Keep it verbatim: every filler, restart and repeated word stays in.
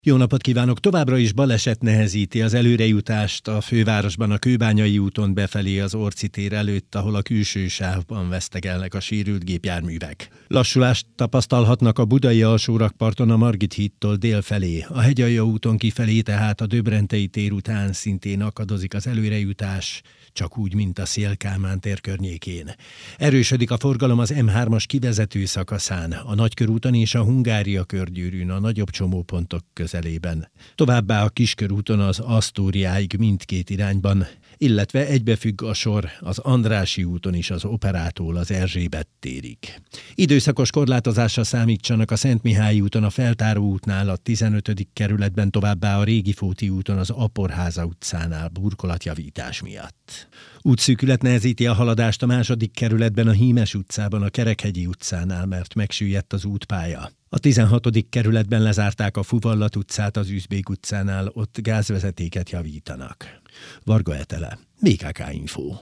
Jó napot kívánok! Továbbra is baleset nehezíti az előrejutást a fővárosban a Kőbányai úton befelé az Orci tér előtt, ahol a külső sávban vesztegelnek a sérült gépjárművek. Lassulást tapasztalhatnak a budai alsórakparton a Margit hídtól dél felé. A Hegyalja úton kifelé, tehát a Döbrentei tér után szintén akadozik az előrejutás, csak úgy, mint a Széll-Kálmán tér környékén. Erősödik a forgalom az M hármas kivezető szakaszán, a Nagykörúton és a Hungária körgyűrűn a nagyobb csomópontok közelében. Továbbá a Kiskörúton az Asztóriáig mindkét irányban, illetve egybefügg a sor az Andrássy úton is az Operától az Erzsébet térig. Időszakos korlátozásra számítsanak a Szentmihályi úton a Feltáró útnál, a tizenötödik kerületben, továbbá a Régifóti úton az Aporháza utcánál burkolatjavítás miatt. Útszűkület nehezíti a haladást a második kerületben a Hímes utcában, a Kerekhegyi utcánál, mert megsüllyedt az útpálya. A tizenhatodik kerületben lezárták a Fuvallat utcát az Üzbég utcánál, ott gázvezetéket javítanak. Varga Etele, bé ká ká Info.